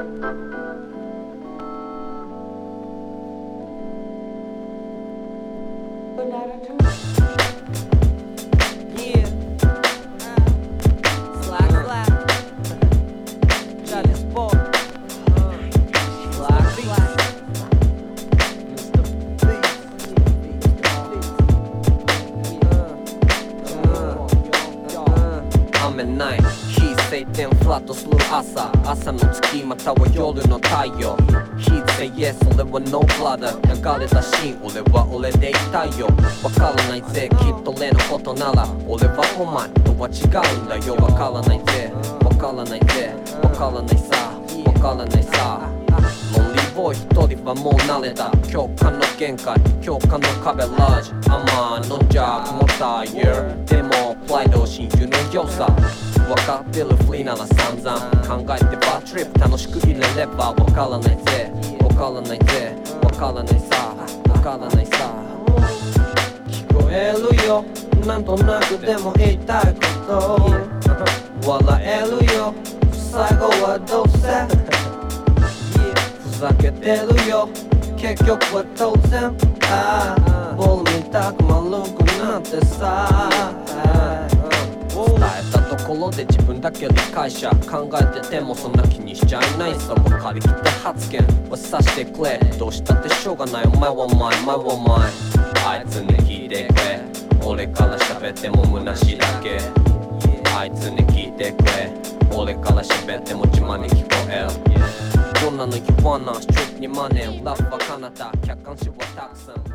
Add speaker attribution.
Speaker 1: 雨ない非晴天フラットする朝の月または夜の太陽 He'd say yes 俺は no brother 流れたシーン俺は俺でいたいよわからないぜきっと例のことなら俺はお前とは違うんだよわからないぜわからないぜわからないさわからないさロンリーボーイ一人はもう慣れた教科の限界教科の壁ラージ甘のジャーもタイヤでもプライド親友の良さ分かってるふりなら散々考えてバートリップ楽しく入れれば分からないぜ分からないぜ分からないさ分からないさ聞こえるよなんとなくでも言いたいこと笑えるよ最後はどうせふざけてるよ結局は当然ボールみたく丸くなってさ伝えたところで自分だけ理解者考えててもそんな気にしちゃいないさ分かりきって発言はさしてくれどうしたってしょうがないお前はお前お前はお前あいつに聞いてくれ俺から喋っても虚しいだけあいつに聞いてくれ俺から喋っても自慢に聞こえるどんなの言わなストリートにマネーラップは彼方客観視はたくさん